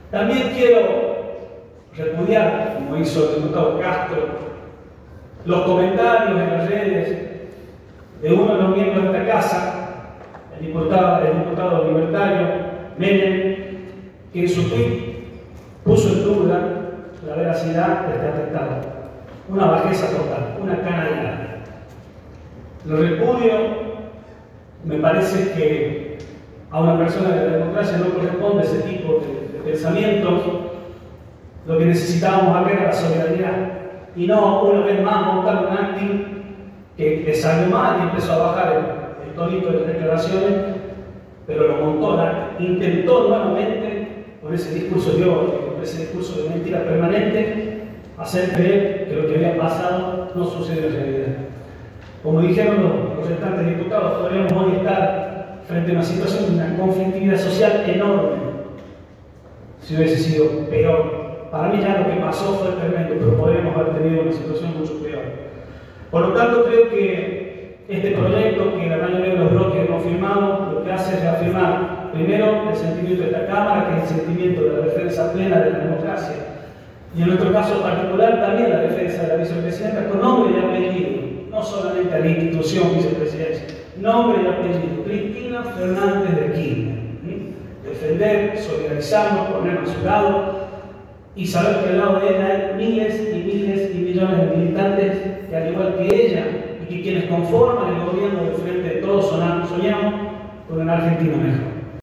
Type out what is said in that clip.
También quiero repudiar, como hizo el diputado Castro, los comentarios en las redes de uno de los miembros de esta casa, el diputado libertario Menem, que en su tweet puso en duda la veracidad de este atentado. Una bajeza total, una canallada. Lo repudio, me parece que a una persona de la democracia no corresponde ese tipo de pensamientos. Lo que necesitábamos acá era la solidaridad y no una vez más montar un acting que le salió mal y empezó a bajar el tonito de las declaraciones, pero lo montó, intentó nuevamente con ese discurso de odio, con ese discurso de mentira permanente, hacer creer que lo que había pasado no sucede en realidad. Como dijeron los restantes diputados, podríamos hoy estar frente a una situación de una conflictividad social enorme, si hubiese sido peor. Para mí ya lo que pasó fue tremendo, pero podríamos haber tenido una situación mucho peor. Por lo tanto, creo que este proyecto, que la mayoría de los bloques hemos firmado, lo que hace es reafirmar, primero, el sentimiento de esta Cámara, que es el sentimiento de la defensa plena de la democracia, y en nuestro caso particular también la defensa de la vicepresidenta con nombre y apellido, no solamente a la institución vicepresidencia, nombre y apellido, Cristina Fernández de Kirchner. Defender, solidarizarnos, ponernos a su lado y saber que al lado de ella hay miles y miles y millones de militantes que, al igual que ella y que quienes conforman el gobierno del Frente de Todos, soñamos con una Argentina mejor.